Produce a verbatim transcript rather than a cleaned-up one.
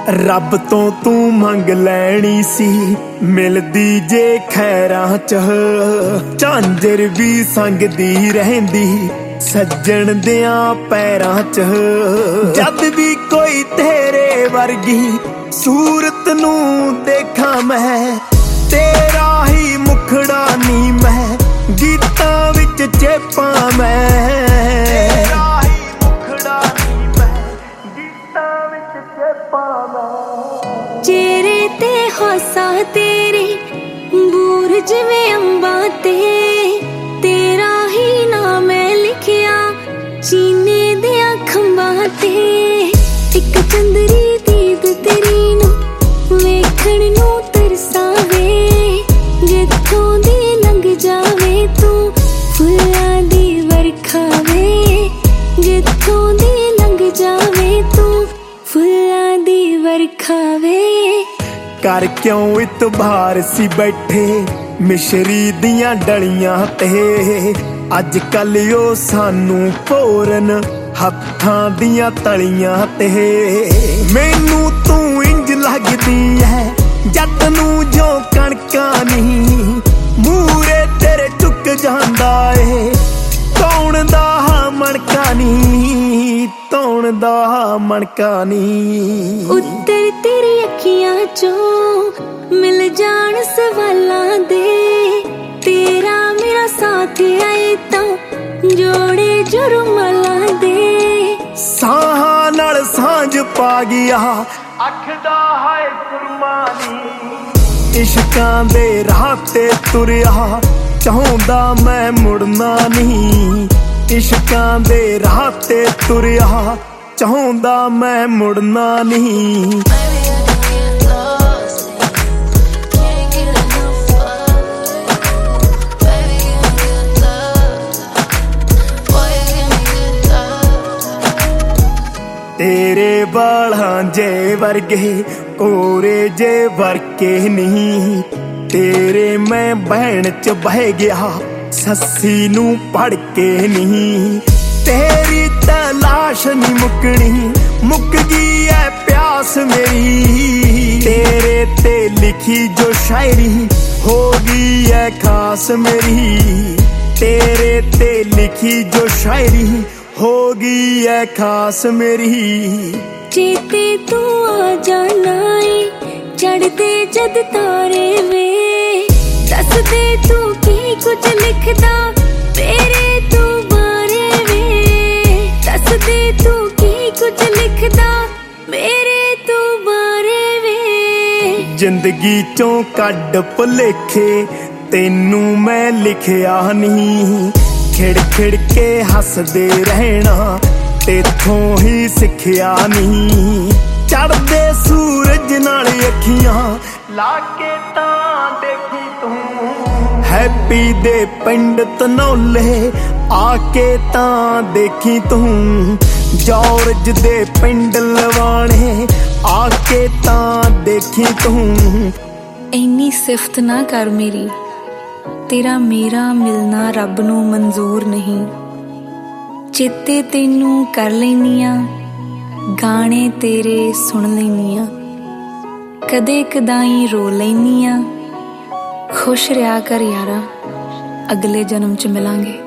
ਰੱਬ ਤੋਂ ਤੂੰ ਮੰਗ ਲੈਣੀ ਸੀ, ਮਿਲਦੀ ਜੇ ਖੈਰਾਂ ਚ ਝਾਂਜਰ ਵੀ ਸੰਗਦੀ ਰਹਿੰਦੀ ਸੱਜਣ ਦਿਆਂ ਪੈਰਾਂ ਚ। ਜਦ ਵੀ ਕੋਈ ਤੇਰੇ ਵਰਗੀ ਸੂਰਤ ਨੂੰ ਦੇਖਾਂ ਮੈਂ, ਤੇਰਾ ਹੀ ਮੁਖੜਾ ਨੀ ਮੈਂ ਗੀਤਾਂ ਵਿੱਚ ਚੇਪਾਂ ਮੈਂ, ਤੇਰਾ ਹੀ ਮੁਖੜਾ ਨੀ ਮੈਂ ਗੀਤਾਂ ਵਿੱਚ ਚੇਪਾਂ ਮੈਂ। ਚਿਹਰੇ ਤੇ ਹਾਸਾ ਤੇਰੇ ਬੂਰ ਜਿਵੇਂ ਅੰਬਾਂ ਤੇ, ਤੇਰਾ ਹੀ ਨਾਮ ਮੈਂ ਲਿਖਿਆ ਸੀਨੇ ਦੀਆਂ ਖੰਭਾਂ ਤੇ। ਇੱਕ ਚੰਦਰੀ ਦੀਦ ਤੇਰੀ ਨੂੰ ਵੇਖਣ ਨੂੰ ਤਰਸਾਵੇ, ਜਿੱਥੋਂ ਦੀ ਲੰਘ ਜਾਵੇ ਤੂੰ ਫੁੱਲਾਂ ਦੀ ਵਰਖਾ ਵੇ, ਜਿੱਥੋਂ ਦੀ ਲੰਘ ਜਾਵੇ ਤੂੰ ਫੁੱਲਾਂ ਦੀ ਵਰਖਾ ਵੇ। ਕਰ ਕਿਉਂ ਇਤਬਾਰ ਸੀ ਬੈਠੇ ਮਿਸ਼ਰੀ ਦੀਆਂ ਡਲੀਆਂ ਤੇ, ਅੱਜ ਕੱਲ ਉਹ ਸਾਨੂੰ ਭੋਰਨ ਹੱਥਾਂ ਦੀਆਂ ਤਲੀਆਂ ਤੇ। ਮੈਨੂੰ ਤੂੰ ਇੰਜ ਲੱਗਦੀ ਐ ਜੱਟ ਨੂੰ ਜੋ ਕਣਕਾਂ ਨੀ, ਮੂਰੇ ਤੇਰੇ ਝੁਕ ਜਾਂਦਾ ਏ ਧੌਣ ਦਾ ਮਣਕਾ ਨੀ, ਧੌਣ ਦਾ ਮਣਕਾ ਨੀ। ਉੱਤਰ ਤੇਰੀ ਅੱਖੀਆਂ ਚੋਂ ਮਿਲ ਜਾਣ ਸਵਾਲਾਂ ਦੇ, ਤੇਰਾ ਮੇਰਾ ਸਾਥ ਆਏ ਤਾਂ ਜੋੜੇ ਜੁਰਮਾਲਾਂ ਦੇ। ਸਾਹਾਂ ਨਾਲ ਸਾਂਝ ਪਾ ਗਿਆ ਅੱਖ ਦਾ ਹਾਏ ਕੁਰਬਾਨੀ, ਇਸ਼ਕਾਂ ਦੇ ਰਾਹ ਤੇ ਤੁਰਿਆ ਚਾਹੁੰਦਾ ਮੈਂ ਮੁੜਨਾ ਨਹੀਂ, ਇਸ਼ਕਾਂ ਦੇ ਰਾਹ ਤੇ ਤੁਰਿਆ ਚਾਹੁੰਦਾ ਮੈਂ ਮੁੜਨਾ ਨਹੀਂ। ਤੇਰੇ ਬਾਲਾਂ ਜੇ ਵਰਗੇ ਕੋਰੇ ਜੇ ਵਰਕੇ ਨਹੀਂ, ਤੇਰੇ ਮੈਂ ਬਹਿਣ ਚ ਬਹਿ ਗਿਆ ਸੱਸੀ ਨੂੰ ਪੜ ਕੇ ਨਹੀਂ। ਤੇਰੀ ਤਲਾਸ਼ ਨੀ ਮੁੱਕਣੀ ਮੁੱਕ ਗਈ ਐ ਪਿਆਸ ਮੇਰੀ, ਤੇਰੇ ਤੇ ਲਿਖੀ ਜੋ ਸ਼ਾਇਰੀ ਹੋ ਗਈ ਐ ਖਾਸ ਮੇਰੀ, ਤੇਰੇ ਤੇ ਲਿਖੀ ਜੋ ਸ਼ਾਇਰੀ ਹੋ ਗਈ ਐ ਖਾਸ ਮੇਰੀ। ਚੇਤੇ ਤੂੰ ਆ ਜਾਣਾ ਏ ਚੜਦੇ ਜਦ ਤਾਰੇ ਵੇ, ਦੱਸਦੇ ਤੂੰ ਕੀ ਕੁਝ ਲਿਖਦਾ ਤੇਰੇ ਤੂੰ ਬਾਰੇ ਵੇ, ਦੱਸਦੇ ਤੂੰ ਕੀ ਕੁਝ ਲਿਖਦਾ ਮੇਰੇ ਤੂੰ ਬਾਰੇ ਵੇ। ਜ਼ਿੰਦਗੀ ਚੋਂ ਕੱਢ ਭੁਲੇਖੇ ਤੈਨੂੰ ਮੈਂ ਲਿਖਿਆ ਨਹੀਂ, ਖਿੜ ਖਿੜ ਕੇ ਹੱਸਦੇ ਰਹਿਣਾ ਤੇਥੋਂ ਹੀ ਸਿੱਖਿਆ ਨਹੀਂ। ਚੜ੍ਹਦੇ ਸੂਰਜ ਨਾਲ ਅੱਖੀਆਂ ਲਾ ਕੇ ਤਾਂ ਦੇਖੀ ਤੂੰ, ਹੈਪੀ ਦੇ ਪਿੰਡ ਧਨੌਲੇ ਆ ਕੇ ਤਾਂ ਦੇਖੀ ਤੂੰ, ਜੌਰਜ ਦੇ ਪਿੰਡ ਲਵਾਣੇ ਆ ਕੇ ਤਾਂ ਦੇਖੀ ਤੂੰ। ਇੰਨੀ ਸਿਫਤ ਨਾ ਕਰ ਮੇਰੀ, ਤੇਰਾ ਮੇਰਾ ਮਿਲਣਾ ਰੱਬ ਨੂੰ ਮਨਜ਼ੂਰ ਨਹੀਂ। ਚੇਤੇ ਤੈਨੂੰ ਕਰ ਲੈਨੀ ਆ, ਗਾਣੇ ਤੇਰੇ ਸੁਣ ਲੈਨੀ ਆ, ਕਦੇ ਕਦਾਈ ਰੋ ਲੈਨੀ ਆ। ਖੁਸ਼ ਰਿਹਾ ਕਰ ਯਾਰਾ, ਅਗਲੇ ਜਨਮ ਚ ਮਿਲਾਂਗੇ।